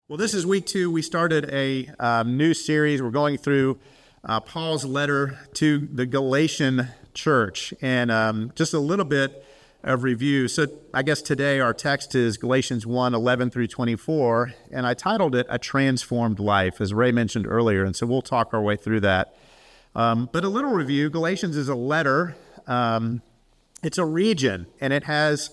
Well, this is week 2. We started a new series. We're going through Paul's letter to the Galatian church, and just a little bit of review. So I guess today our text is Galatians 1:11 through 24, and I titled it A Transformed Life, as Ray mentioned earlier, and so we'll talk our way through that. But a little review. Galatians is a letter. It's a region, and it has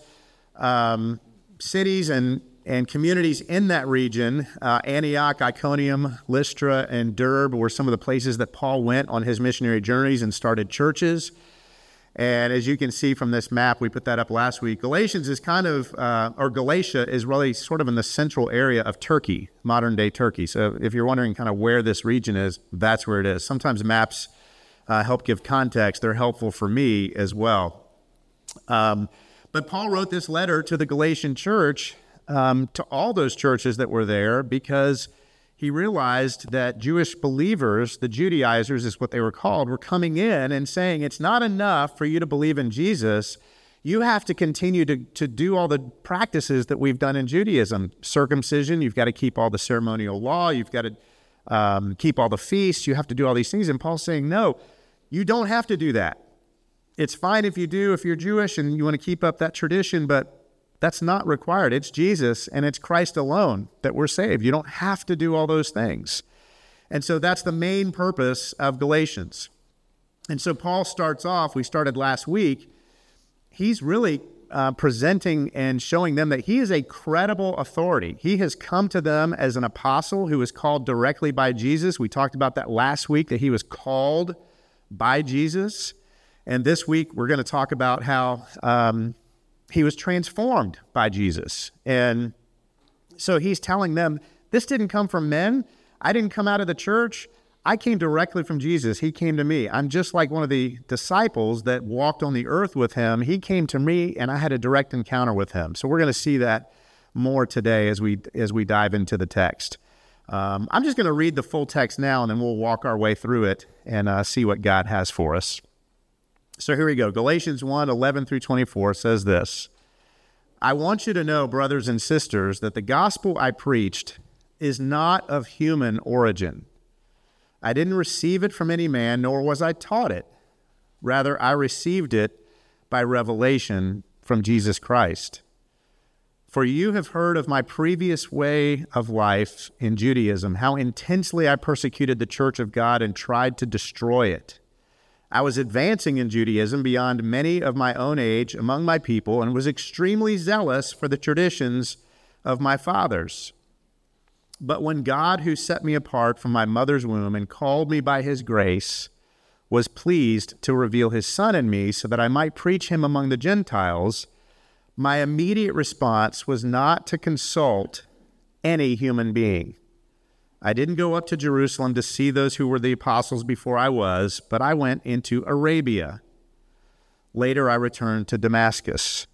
cities and communities in that region. Antioch, Iconium, Lystra, and Derbe were some of the places that Paul went on his missionary journeys and started churches. And as you can see from this map, we put that up last week, Galatians is kind of, or Galatia is really sort of in the central area of Turkey, modern-day Turkey. So if you're wondering kind of where this region is, that's where it is. Sometimes maps help give context. They're helpful for me as well. But Paul wrote this letter to the Galatian church, to all those churches that were there, because he realized that Jewish believers, the Judaizers is what they were called, were coming in and saying, it's not enough for you to believe in Jesus. You have to continue to do all the practices that we've done in Judaism. Circumcision, you've got to keep all the ceremonial law, you've got to keep all the feasts, you have to do all these things. And Paul's saying, no, you don't have to do that. It's fine if you do, if you're Jewish and you want to keep up that tradition, but that's not required. It's Jesus and it's Christ alone that we're saved. You don't have to do all those things. And so that's the main purpose of Galatians. And so Paul starts off, we started last week, he's really presenting and showing them that he is a credible authority. He has come to them as an apostle who was called directly by Jesus. We talked about that last week, that he was called by Jesus. And this week we're going to talk about how he was transformed by Jesus. And so he's telling them, this didn't come from men. I didn't come out of the church. I came directly from Jesus. He came to me. I'm just like one of the disciples that walked on the earth with him. He came to me and I had a direct encounter with him. So we're going to see that more today as we dive into the text. I'm just going to read the full text now and then we'll walk our way through it and see what God has for us. So here we go. Galatians 1:11 through 24 says this: I want you to know, brothers and sisters, that the gospel I preached is not of human origin. I didn't receive it from any man, nor was I taught it. Rather, I received it by revelation from Jesus Christ. For you have heard of my previous way of life in Judaism, how intensely I persecuted the church of God and tried to destroy it. I was advancing in Judaism beyond many of my own age among my people and was extremely zealous for the traditions of my fathers. But when God, who set me apart from my mother's womb and called me by his grace, was pleased to reveal his Son in me so that I might preach him among the Gentiles, my immediate response was not to consult any human being. I didn't go up to Jerusalem to see those who were the apostles before I was, but I went into Arabia. Later, I returned to Damascus.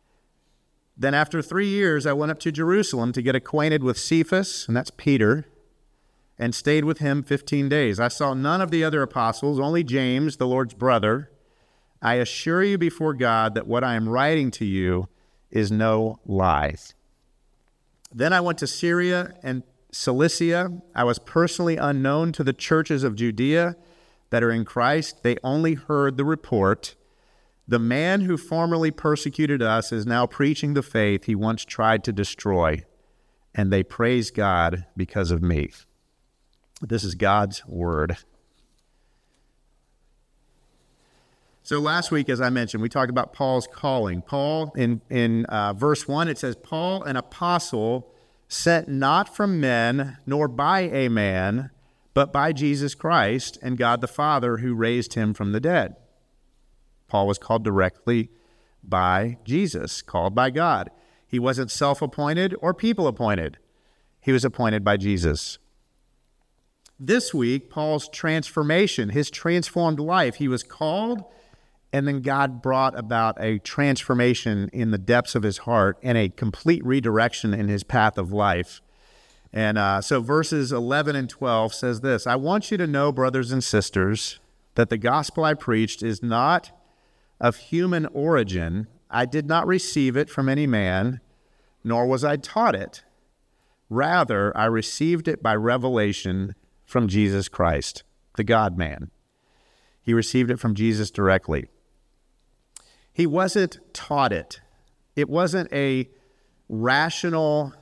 Then after 3 years, I went up to Jerusalem to get acquainted with Cephas, and that's Peter, and stayed with him 15 days. I saw none of the other apostles, only James, the Lord's brother. I assure you before God that what I am writing to you is no lie. Then I went to Syria and Cilicia. I was personally unknown to the churches of Judea that are in Christ. They only heard the report. The man who formerly persecuted us is now preaching the faith he once tried to destroy, and they praise God because of me. This is God's word. So last week, as I mentioned, we talked about Paul's calling. Paul, in verse 1, it says, Paul, an apostle, sent not from men, nor by a man, but by Jesus Christ and God the Father who raised him from the dead. Paul was called directly by Jesus, called by God. He wasn't self-appointed or people-appointed. He was appointed by Jesus. This week, Paul's transformation, his transformed life, he was called, and then God brought about a transformation in the depths of his heart and a complete redirection in his path of life. And so verses 11 and 12 says this: I want you to know, brothers and sisters, that the gospel I preached is not of human origin. I did not receive it from any man, nor was I taught it. Rather, I received it by revelation from Jesus Christ, the God-man. He received it from Jesus directly. He wasn't taught it. It wasn't a rational,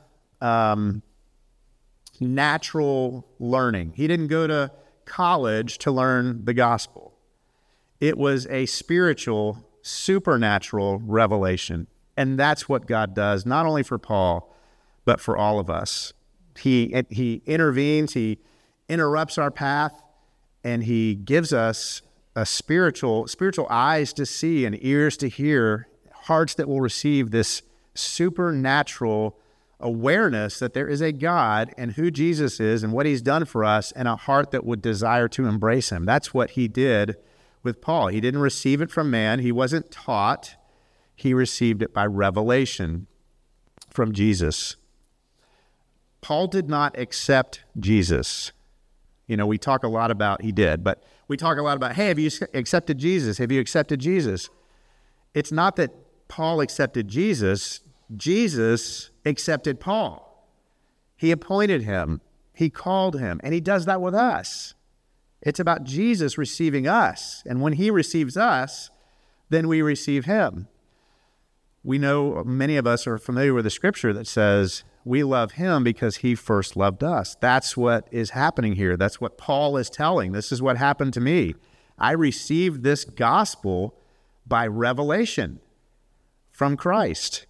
natural learning. He didn't go to college to learn the gospel. It was a spiritual, supernatural revelation. And that's what God does, not only for Paul, but for all of us. He intervenes, he interrupts our path, and he gives us a spiritual eyes to see and ears to hear, hearts that will receive this supernatural awareness that there is a God and who Jesus is and what he's done for us, and a heart that would desire to embrace him. That's what he did with Paul. He didn't receive it from man. He wasn't taught. He received it by revelation from Jesus. Paul did not accept Jesus. We talk a lot about, he did, but we talk a lot about, hey, have you accepted Jesus? Have you accepted Jesus? It's not that Paul accepted Jesus. Jesus accepted Paul. He appointed him. He called him, and he does that with us. It's about Jesus receiving us, and when he receives us, then we receive him. We know many of us are familiar with the scripture that says we love him because he first loved us. That's what is happening here. That's what Paul is telling. This is what happened to me. I received this gospel by revelation from Christ.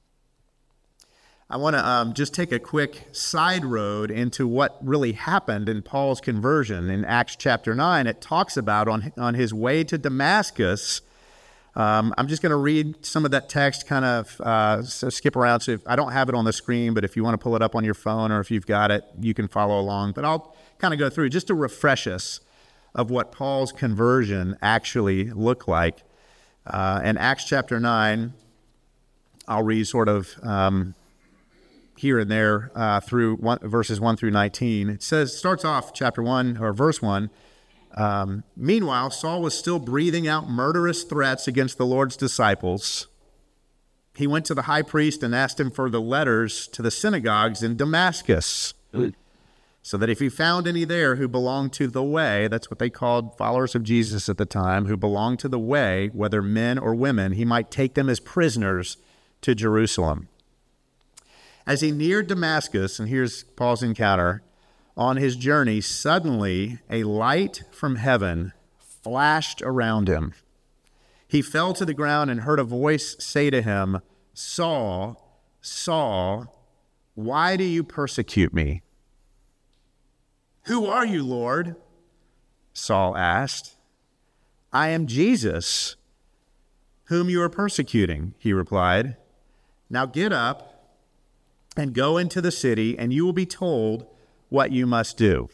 I want to just take a quick side road into what really happened in Paul's conversion. In Acts chapter 9, it talks about on his way to Damascus. I'm just going to read some of that text, kind of skip around. So I don't have it on the screen, but if you want to pull it up on your phone or if you've got it, you can follow along. But I'll kind of go through just to refresh us of what Paul's conversion actually looked like. In Acts chapter 9, I'll read sort of here and there through verses 1 through 19. It starts off chapter 1 or verse 1. Meanwhile, Saul was still breathing out murderous threats against the Lord's disciples. He went to the high priest and asked him for the letters to the synagogues in Damascus, so that if he found any there who belonged to the way, that's what they called followers of Jesus at the time, who belonged to the way, whether men or women, he might take them as prisoners to Jerusalem. As he neared Damascus, and here's Paul's encounter, on his journey, suddenly a light from heaven flashed around him. He fell to the ground and heard a voice say to him, "Saul, Saul, why do you persecute me?" "Who are you, Lord?" Saul asked. "I am Jesus, whom you are persecuting," he replied. "Now get up and go into the city, and you will be told what you must do."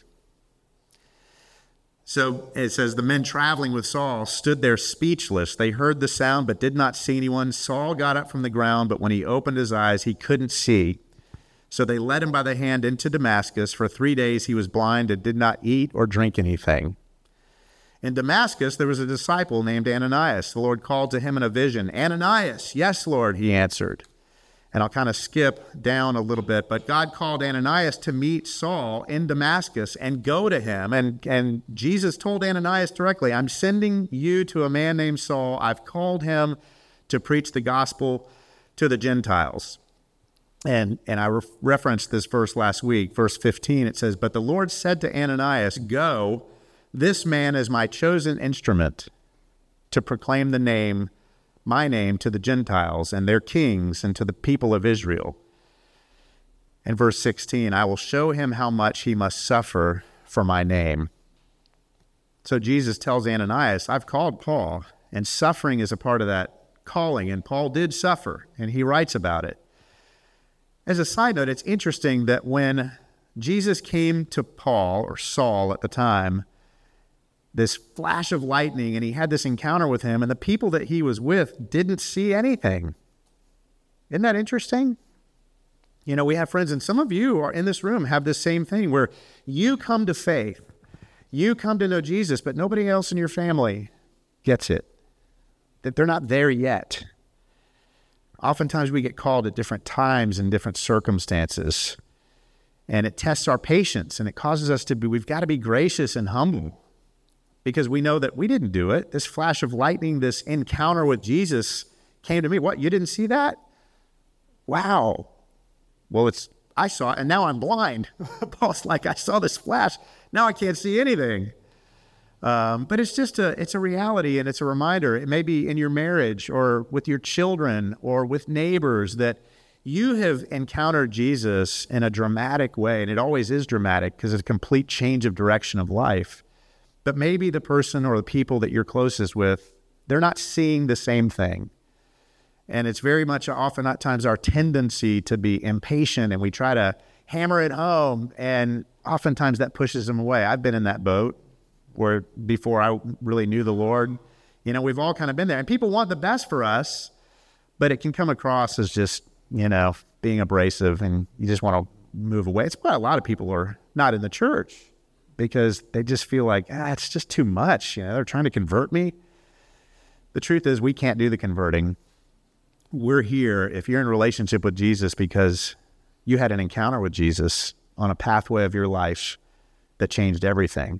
So it says, the men traveling with Saul stood there speechless. They heard the sound but did not see anyone. Saul got up from the ground, but when he opened his eyes, he couldn't see. So they led him by the hand into Damascus. For 3 days he was blind and did not eat or drink anything. In Damascus there was a disciple named Ananias. The Lord called to him in a vision. "Ananias." "Yes, Lord," he answered. And I'll kind of skip down a little bit, but God called Ananias to meet Saul in Damascus and go to him. And Jesus told Ananias directly, "I'm sending you to a man named Saul. I've called him to preach the gospel to the Gentiles." And I referenced this verse last week, verse 15. It says, "But the Lord said to Ananias, 'Go, this man is my chosen instrument to proclaim my name to the Gentiles and their kings and to the people of Israel.'" And verse 16, "I will show him how much he must suffer for my name." So Jesus tells Ananias, "I've called Paul," and suffering is a part of that calling, and Paul did suffer, and he writes about it. As a side note, it's interesting that when Jesus came to Paul, or Saul at the time, this flash of lightning, and he had this encounter with him, and the people that he was with didn't see anything. Isn't that interesting? We have friends, and some of you are in this room have this same thing where you come to faith, you come to know Jesus, but nobody else in your family gets it, that they're not there yet. Oftentimes we get called at different times and different circumstances. And it tests our patience, and it causes us we've got to be gracious and humble because we know that we didn't do it. This flash of lightning, this encounter with Jesus came to me. What, you didn't see that? Wow. Well, I saw it, and now I'm blind. Paul's like, I saw this flash. Now I can't see anything. But it's a reality, and it's a reminder. It may be in your marriage or with your children or with neighbors that you have encountered Jesus in a dramatic way, and it always is dramatic because it's a complete change of direction of life. But maybe the person or the people that you're closest with, they're not seeing the same thing. And it's very much often at times our tendency to be impatient, and we try to hammer it home, and oftentimes that pushes them away. I've been in that boat where before I really knew the Lord, we've all kind of been there. And people want the best for us, but it can come across as just, being abrasive, and you just want to move away. It's why a lot of people are not in the church because they just feel like, it's just too much. They're trying to convert me. The truth is we can't do the converting. We're here, if you're in a relationship with Jesus, because you had an encounter with Jesus on a pathway of your life that changed everything.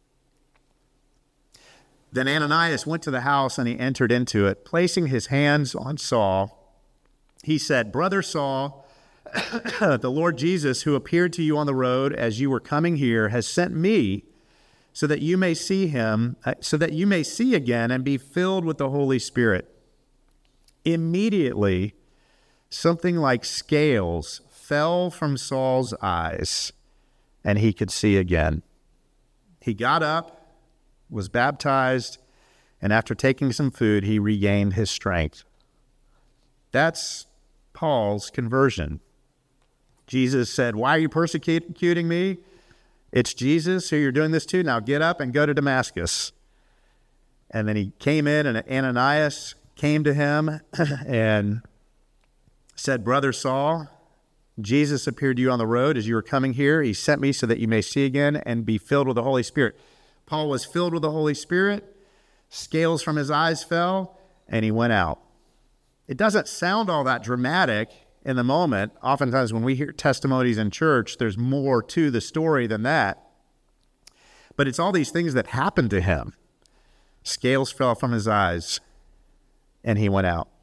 Then Ananias went to the house and he entered into it. Placing his hands on Saul, he said, Brother Saul, the Lord Jesus, who appeared to you on the road as you were coming here, has sent me so that you may see him, so that you may see again and be filled with the Holy Spirit. Immediately, something like scales fell from Saul's eyes, and he could see again. He got up, was baptized, and after taking some food, he regained his strength. That's Paul's conversion. Jesus said, why are you persecuting me? It's Jesus who you're doing this to. Now get up and go to Damascus. And then he came in, and Ananias came to him and said, Brother Saul, Jesus appeared to you on the road as you were coming here. He sent me so that you may see again and be filled with the Holy Spirit. Paul was filled with the Holy Spirit. Scales from his eyes fell, and he went out. It doesn't sound all that dramatic in the moment. Oftentimes when we hear testimonies in church, there's more to the story than that. But it's all these things that happened to him. Scales fell from his eyes, and he went out.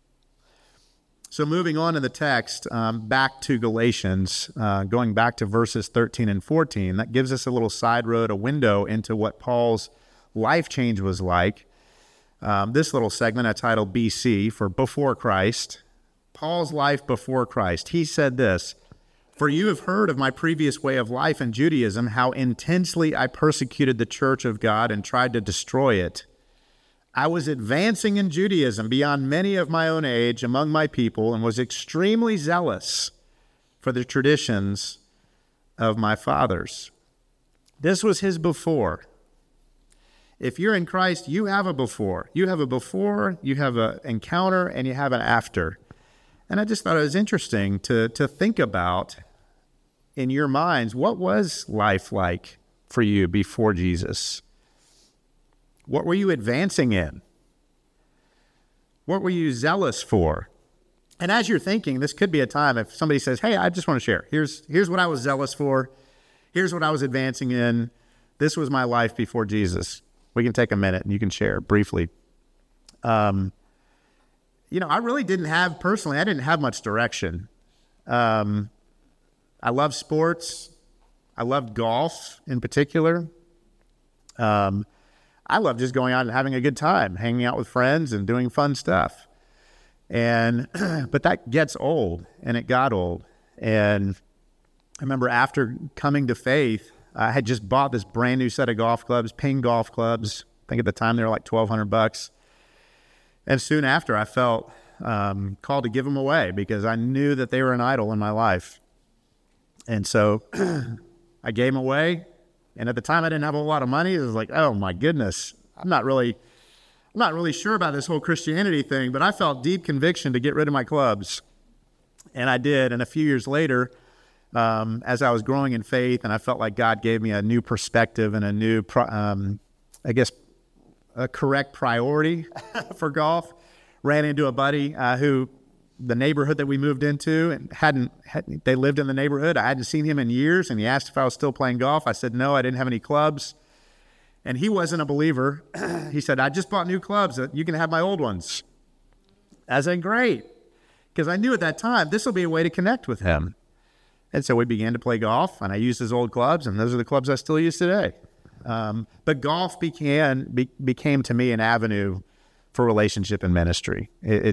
So moving on in the text, back to Galatians, going back to verses 13 and 14, that gives us a little side road, a window into what Paul's life change was like. This little segment I titled BC, for before Christ. Paul's life before Christ. He said this, For you have heard of my previous way of life in Judaism, how intensely I persecuted the church of God and tried to destroy it. I was advancing in Judaism beyond many of my own age among my people and was extremely zealous for the traditions of my fathers. This was his before. If you're in Christ, you have a before. You have a before, you have an encounter, and you have an after. And I just thought it was interesting to think about in your minds, what was life like for you before Jesus? What were you advancing in? What were you zealous for? And as you're thinking, this could be a time if somebody says, hey, I just want to share. Here's what I was zealous for. Here's what I was advancing in. This was my life before Jesus. We can take a minute and you can share briefly. I really didn't have, personally, I didn't have much direction. I love sports. I loved golf in particular. I love just going out and having a good time, hanging out with friends and doing fun stuff. But that gets old, and it got old. And I remember after coming to faith, I had just bought this brand new set of golf clubs, Ping golf clubs. I think at the time they were like $1,200. And soon after, I felt called to give them away because I knew that they were an idol in my life. And so I gave them away. And at the time, I didn't have a lot of money. It was like, oh my goodness, I'm not really sure about this whole Christianity thing, but I felt deep conviction to get rid of my clubs. And I did. And a few years later, as I was growing in faith, and I felt like God gave me a new perspective and a new, a correct priority for golf, ran into a buddy who the neighborhood that we moved into, and they lived in the neighborhood. I hadn't seen him in years, and he asked if I was still playing golf. I said no, I didn't have any clubs. And he wasn't a believer. He said, I just bought new clubs. You can have my old ones. I said, great. Because I knew at that time, this will be a way to connect with him. And so we began to play golf, and I used his old clubs, and those are the clubs I still use today. But golf became to me an avenue for relationship and ministry.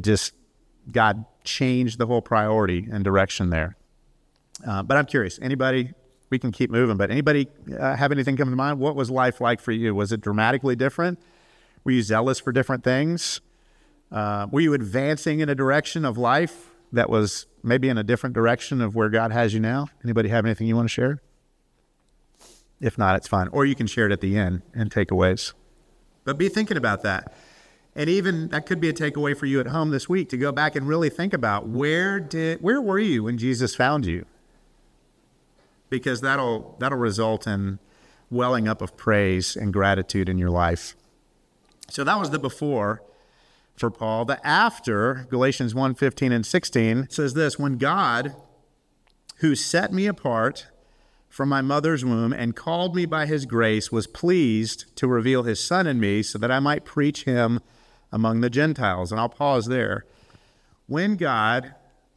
God changed the whole priority and direction there. But I'm curious, anybody, we can keep moving, but anybody have anything come to mind? What was life like for you? Was it dramatically different? Were you zealous for different things? Were you advancing in a direction of life that was maybe in a different direction of where God has you now? Anybody have anything you want to share? If not, it's fine. Or you can share it at the end and takeaways. But be thinking about that. And even that could be a takeaway for you at home this week, to go back and really think about where were you when Jesus found you? Because that'll result in welling up of praise and gratitude in your life. So that was the before for Paul. The after, Galatians 1:15 and 16, says this: when God, who set me apart from my mother's womb and called me by his grace, was pleased to reveal his Son in me so that I might preach him among the Gentiles. And I'll pause there. When God,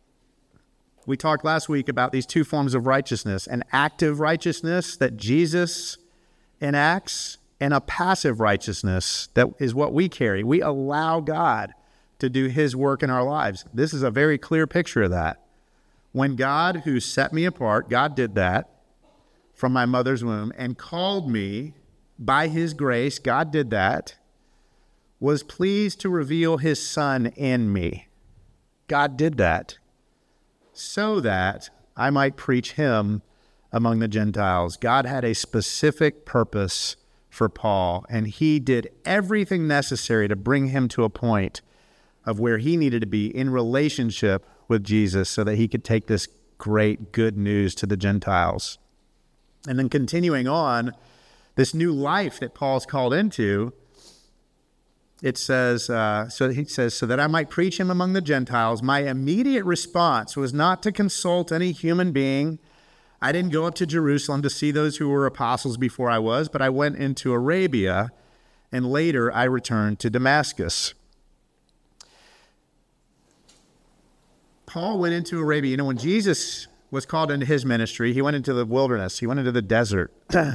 we talked last week about these two forms of righteousness: an active righteousness that Jesus enacts, and a passive righteousness that is what we carry. We allow God to do his work in our lives. This is a very clear picture of that. When God, who set me apart, God did that from my mother's womb, and called me by his grace, God did that, was pleased to reveal his Son in me. God did that so that I might preach him among the Gentiles. God had a specific purpose for Paul, and he did everything necessary to bring him to a point of where he needed to be in relationship with Jesus so that he could take this great good news to the Gentiles. And then continuing on, this new life that Paul's called into, it says, so that I might preach him among the Gentiles. My immediate response was not to consult any human being. I didn't go up to Jerusalem to see those who were apostles before I was, but I went into Arabia, and later I returned to Damascus. Paul went into Arabia. You know, when Jesus was called into his ministry, he went into the wilderness. He went into the desert.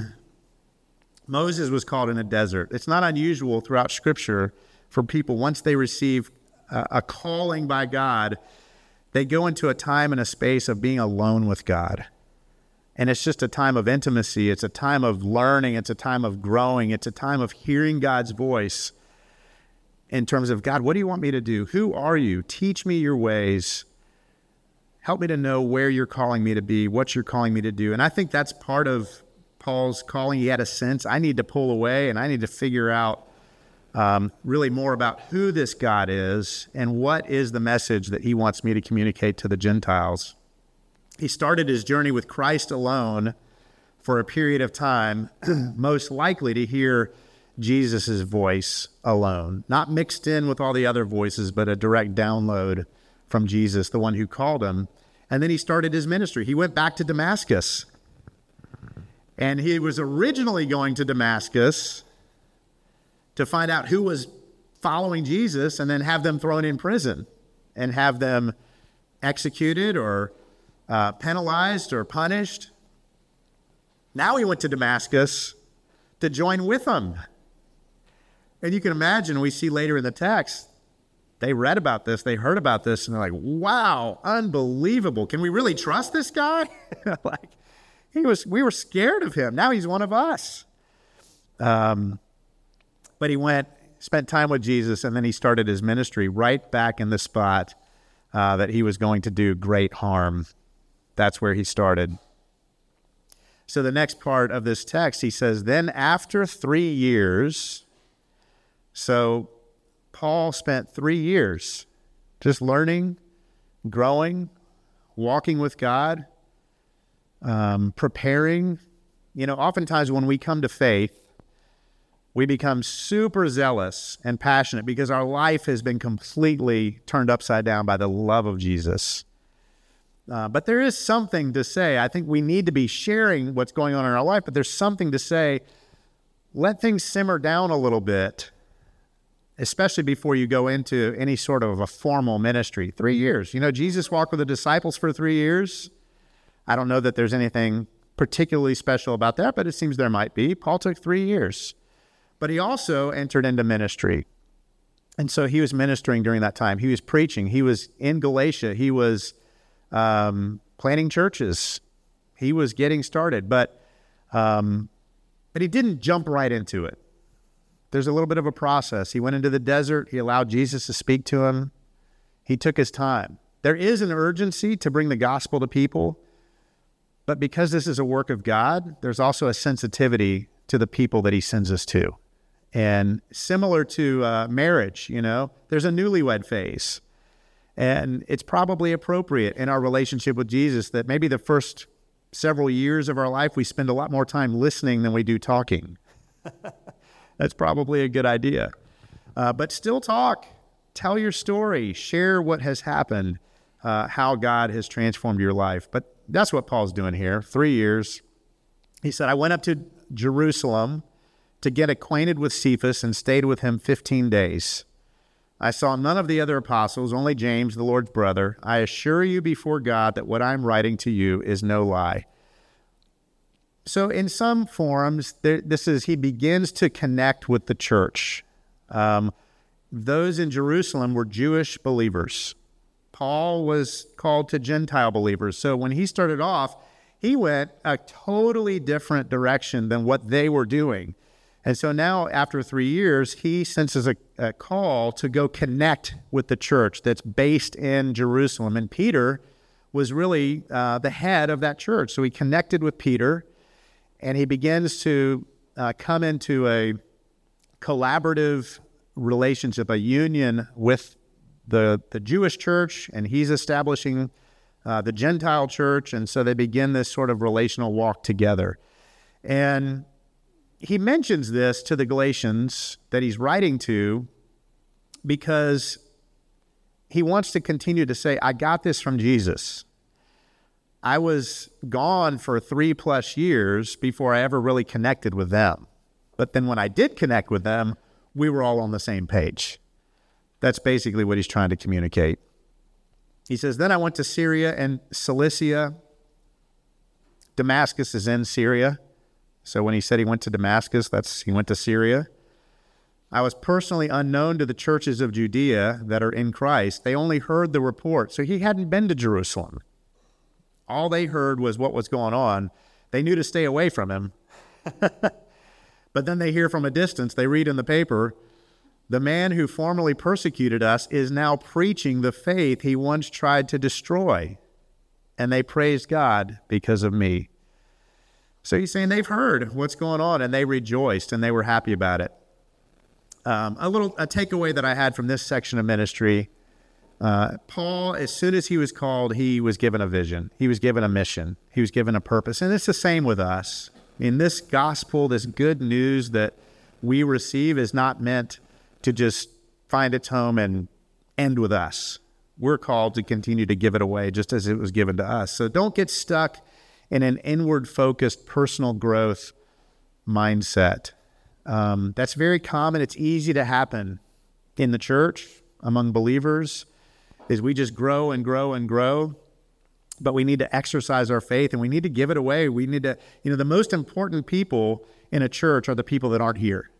Moses was called in a desert. It's not unusual throughout Scripture for people, once they receive a calling by God, they go into a time and a space of being alone with God. And it's just a time of intimacy. It's a time of learning. It's a time of growing. It's a time of hearing God's voice in terms of, God, what do you want me to do? Who are you? Teach me your ways. Help me to know where you're calling me to be, what you're calling me to do. And I think that's part of Paul's calling. He had a sense, I need to pull away and I need to figure out really more about who this God is and what is the message that he wants me to communicate to the Gentiles. He started his journey with Christ alone for a period of time, most likely to hear Jesus' voice alone, not mixed in with all the other voices, but a direct download from Jesus, the one who called him. And then he started his ministry. He went back to Damascus. And he was originally going to Damascus to find out who was following Jesus and then have them thrown in prison and have them executed or penalized or punished. Now he went to Damascus to join with them. And you can imagine, we see later in the text, they read about this, they heard about this, and they're like, wow, unbelievable. Can we really trust this guy? We were scared of him. Now he's one of us. But he spent time with Jesus, and then he started his ministry right back in the spot that he was going to do great harm. That's where he started. So the next part of this text, he says, then after 3 years, so Paul spent 3 years just learning, growing, walking with God, preparing. You know, oftentimes when we come to faith, We become super zealous and passionate because our life has been completely turned upside down by the love of Jesus. But there is something to say. I think we need to be sharing what's going on in our life, but there's something to say. Let things simmer down a little bit, especially before you go into any sort of a formal ministry. 3 years. Jesus walked with the disciples for 3 years. I don't know that there's anything particularly special about that, but it seems there might be. Paul took 3 years. But he also entered into ministry. And so he was ministering during that time. He was preaching. He was in Galatia. He was planting churches. He was getting started. But he didn't jump right into it. There's a little bit of a process. He went into the desert. He allowed Jesus to speak to him. He took his time. There is an urgency to bring the gospel to people. But because this is a work of God, there's also a sensitivity to the people that he sends us to. And similar to marriage, there's a newlywed phase. And it's probably appropriate in our relationship with Jesus that maybe the first several years of our life, we spend a lot more time listening than we do talking. That's probably a good idea. But still talk. Tell your story. Share what has happened, how God has transformed your life. But that's what Paul's doing here. 3 years. He said, I went up to Jerusalem to get acquainted with Cephas and stayed with him 15 days. I saw none of the other apostles, only James, the Lord's brother. I assure you before God that what I'm writing to you is no lie. So in some forums, he begins to connect with the church. Those in Jerusalem were Jewish believers. Paul was called to Gentile believers. So when he started off, he went a totally different direction than what they were doing. And so now, after 3 years, he senses a call to go connect with the church that's based in Jerusalem. And Peter was really the head of that church. So he connected with Peter, and he begins to come into a collaborative relationship, a union with the Jewish church, and he's establishing the Gentile church. And so they begin this sort of relational walk together. And he mentions this to the Galatians that he's writing to because he wants to continue to say, I got this from Jesus. I was gone for 3+ years before I ever really connected with them. But then when I did connect with them, we were all on the same page. That's basically what he's trying to communicate. He says, then I went to Syria and Cilicia. Damascus is in Syria. So when he said he went to Damascus, he went to Syria. I was personally unknown to the churches of Judea that are in Christ. They only heard the report. So he hadn't been to Jerusalem. All they heard was what was going on. They knew to stay away from him. But then they hear from a distance, they read in the paper, the man who formerly persecuted us is now preaching the faith he once tried to destroy. And they praised God because of me. So he's saying they've heard what's going on, and they rejoiced, and they were happy about it. A takeaway that I had from this section of ministry, Paul, as soon as he was called, he was given a vision. He was given a mission. He was given a purpose. And it's the same with us. In this gospel, this good news that we receive is not meant to just find its home and end with us. We're called to continue to give it away just as it was given to us. So don't get stuck in an inward-focused personal growth mindset. That's very common. It's easy to happen in the church, among believers, is we just grow and grow and grow. But we need to exercise our faith, and we need to give it away. We need to, the most important people in a church are the people that aren't here.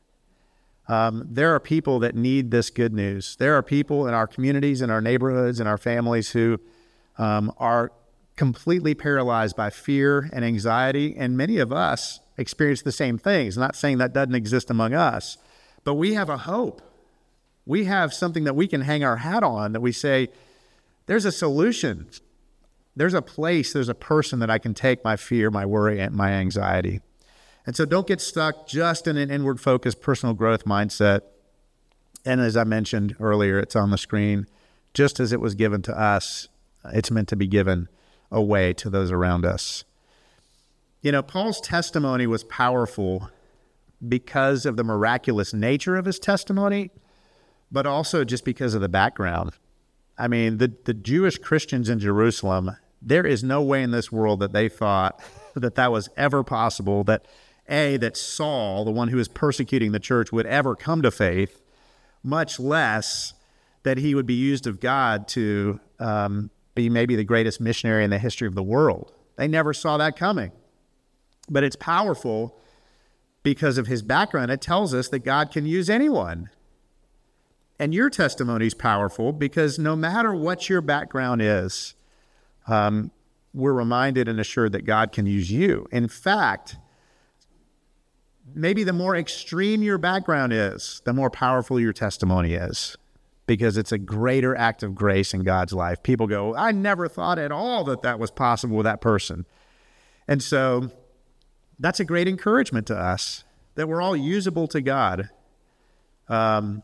There are people that need this good news. There are people in our communities, in our neighborhoods, in our families who are completely paralyzed by fear and anxiety, and many of us experience the same things. Not saying that doesn't exist among us, but we have a hope. We have something that we can hang our hat on, that we say, there's a solution. There's a place, there's a person that I can take my fear, my worry, and my anxiety. And so don't get stuck just in an inward-focused personal growth mindset. And as I mentioned earlier, it's on the screen. Just as it was given to us, it's meant to be given away to those around us. Paul's testimony was powerful because of the miraculous nature of his testimony, but also just because of the background. I mean, the Jewish Christians in Jerusalem, there is no way in this world that they thought that was ever possible, that Saul, the one who was persecuting the church, would ever come to faith, much less that he would be used of God to be maybe the greatest missionary in the history of the world. They never saw that coming. But it's powerful because of his background. It tells us that God can use anyone. And your testimony is powerful because no matter what your background is, we're reminded and assured that God can use you. In fact, maybe the more extreme your background is, the more powerful your testimony is, because it's a greater act of grace in God's life. People go, I never thought at all that was possible with that person. And so that's a great encouragement to us, that we're all usable to God. How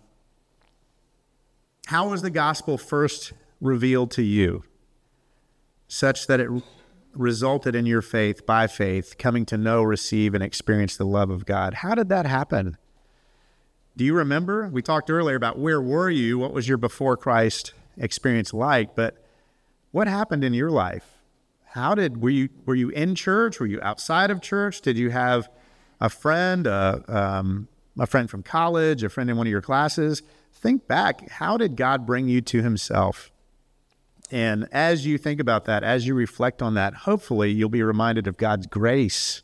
was the gospel first revealed to you, such that it resulted in your faith, by faith, coming to know, receive, and experience the love of God? How did that happen? Do you remember? We talked earlier about where were you? What was your before Christ experience like? But what happened in your life? Were you in church? Were you outside of church? Did you have a friend, a friend from college, a friend in one of your classes? Think back. How did God bring you to himself? And as you think about that, as you reflect on that, hopefully you'll be reminded of God's grace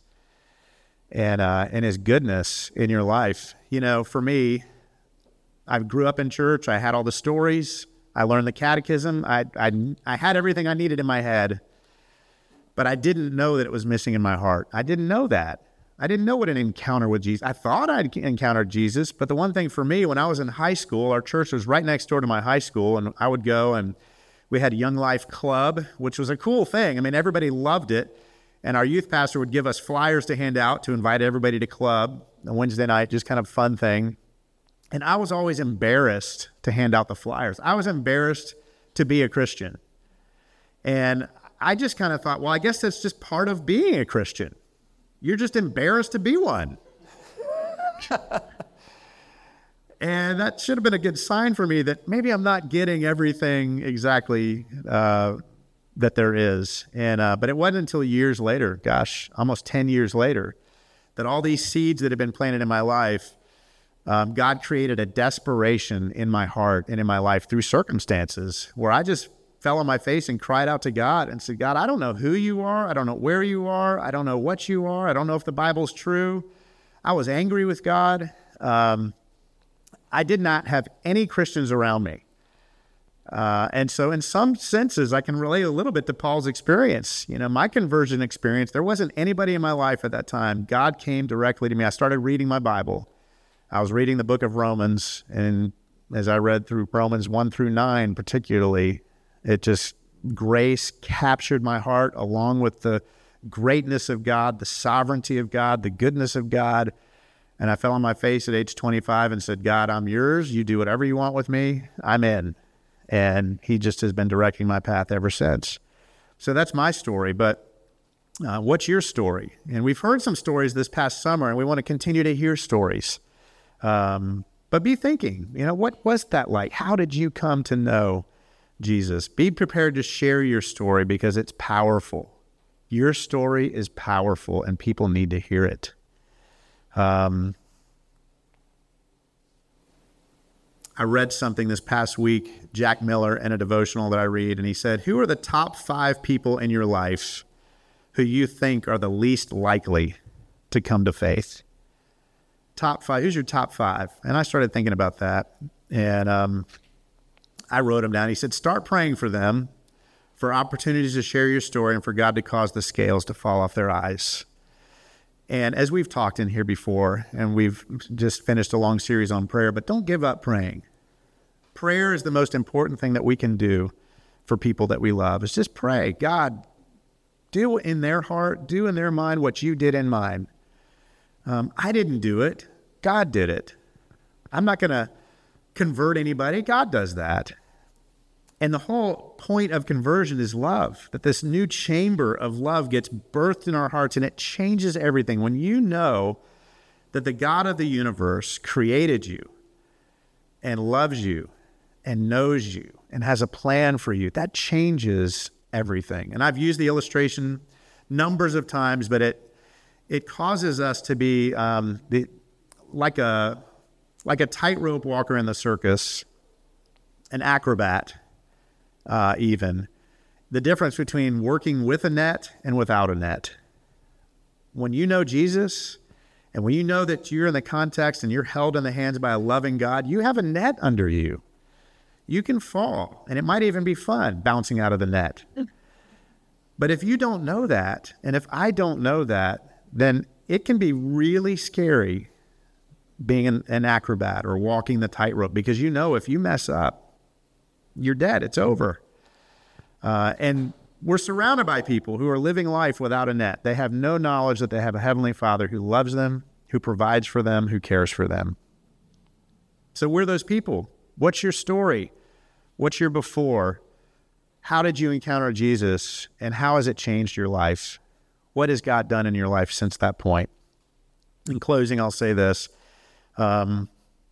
and his goodness in your life. You know, for me, I grew up in church. I had all the stories. I learned the catechism. I had everything I needed in my head, but I didn't know that it was missing in my heart. I didn't know that. I didn't know what an encounter with Jesus. I thought I'd encountered Jesus, but the one thing for me, when I was in high school, our church was right next door to my high school, and I would go, and we had a Young Life Club, which was a cool thing. I mean, everybody loved it, and our youth pastor would give us flyers to hand out to invite everybody to club on Wednesday night, just kind of fun thing. And I was always embarrassed to hand out the flyers. I was embarrassed to be a Christian. And I just kind of thought, well, I guess that's just part of being a Christian. You're just embarrassed to be one. And that should have been a good sign for me that maybe I'm not getting everything exactly that there is. But it wasn't until years later, almost 10 years later, that all these seeds that had been planted in my life, God created a desperation in my heart and in my life through circumstances where I just fell on my face and cried out to God and said, God, I don't know who you are. I don't know where you are. I don't know what you are. I don't know if the Bible's true. I was angry with God. I did not have any Christians around me. And so in some senses, I can relate a little bit to Paul's experience. You know, my conversion experience, there wasn't anybody in my life at that time. God came directly to me. I started reading my Bible. I was reading the book of Romans, and as I read through Romans 1 through 9 particularly, grace captured my heart along with the greatness of God, the sovereignty of God, the goodness of God. And I fell on my face at age 25 and said, God, I'm yours. You do whatever you want with me. I'm in. And he just has been directing my path ever since. So that's my story. But what's your story? And we've heard some stories this past summer, and we want to continue to hear stories. But be thinking, what was that like? How did you come to know Jesus? Be prepared to share your story because it's powerful. Your story is powerful, and people need to hear it. I read something this past week, Jack Miller, in a devotional that I read, and he said, who are the top 5 people in your life who you think are the least likely to come to faith? Top 5. Who's your top 5? And I started thinking about that, and I wrote them down. He said, start praying for them, for opportunities to share your story, and for God to cause the scales to fall off their eyes. And as we've talked in here before, and we've just finished a long series on prayer, but don't give up praying. Prayer is the most important thing that we can do for people that we love. It's just pray. God, do in their heart, do in their mind what you did in mine. I didn't do it. God did it. I'm not going to convert anybody. God does that. And the whole point of conversion is love, that this new chamber of love gets birthed in our hearts, and it changes everything. When you know that the God of the universe created you and loves you and knows you and has a plan for you, that changes everything. And I've used the illustration numbers of times, but it causes us to be like a tightrope walker in the circus, an acrobat even. The difference between working with a net and without a net. When you know Jesus, and when you know that you're in the context and you're held in the hands by a loving God, you have a net under you. You can fall, and it might even be fun bouncing out of the net. But if you don't know that, and if I don't know that, then it can be really scary being an acrobat or walking the tightrope, because you know if you mess up, you're dead. It's over. And we're surrounded by people who are living life without a net. They have no knowledge that they have a Heavenly Father who loves them, who provides for them, who cares for them. So we're those people. What's your story? What's your before? How did you encounter Jesus, and how has it changed your life? What has God done in your life since that point? In closing, I'll say this. One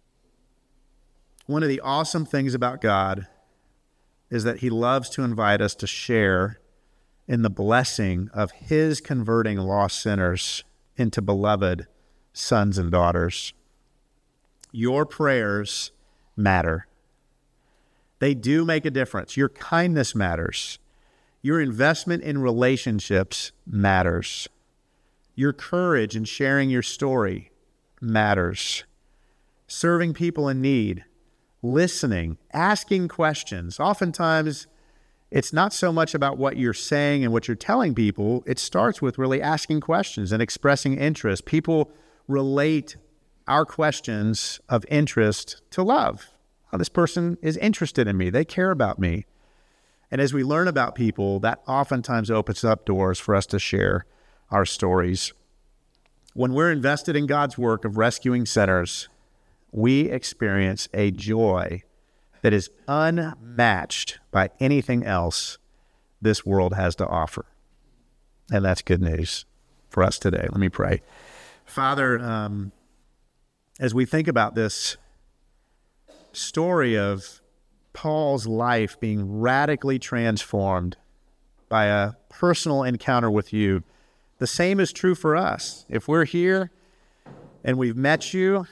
of the awesome things about God is that he loves to invite us to share in the blessing of his converting lost sinners into beloved sons and daughters. Your prayers matter. They do make a difference. Your kindness matters. Your investment in relationships matters. Your courage in sharing your story matters. Serving people in need, listening, asking questions. Oftentimes, it's not so much about what you're saying and what you're telling people. It starts with really asking questions and expressing interest. People relate our questions of interest to love. Oh, this person is interested in me. They care about me. And as we learn about people, that oftentimes opens up doors for us to share our stories. When we're invested in God's work of rescuing sinners, we experience a joy that is unmatched by anything else this world has to offer. And that's good news for us today. Let me pray. Father, as we think about this story of Paul's life being radically transformed by a personal encounter with you, the same is true for us. If we're here and we've met you,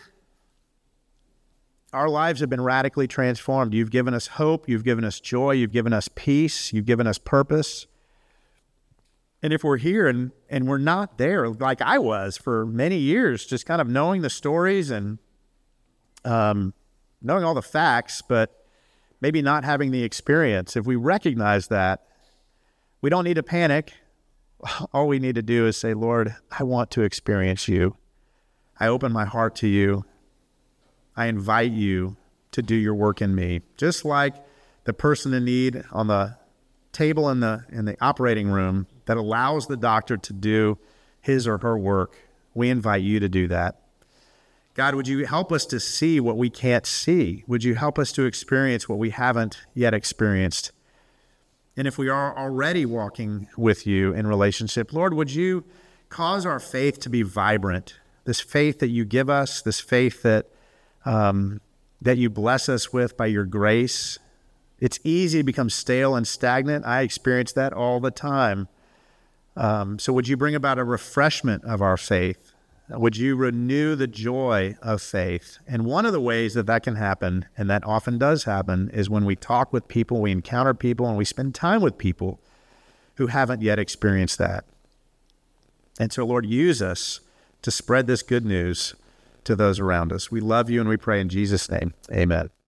our lives have been radically transformed. You've given us hope. You've given us joy. You've given us peace. You've given us purpose. And if we're here and we're not there, like I was for many years, just kind of knowing the stories and knowing all the facts, but maybe not having the experience, if we recognize that, we don't need to panic. All we need to do is say, Lord, I want to experience you. I open my heart to you. I invite you to do your work in me. Just like the person in need on the table in the operating room that allows the doctor to do his or her work, we invite you to do that. God, would you help us to see what we can't see? Would you help us to experience what we haven't yet experienced? And if we are already walking with you in relationship, Lord, would you cause our faith to be vibrant? This faith that you give us, this faith that you bless us with by your grace. It's easy to become stale and stagnant. I experience that all the time. So would you bring about a refreshment of our faith? Would you renew the joy of faith? And one of the ways that can happen, and that often does happen, is when we talk with people, we encounter people, and we spend time with people who haven't yet experienced that. And so, Lord, use us to spread this good news to those around us. We love you and we pray in Jesus' name. Amen.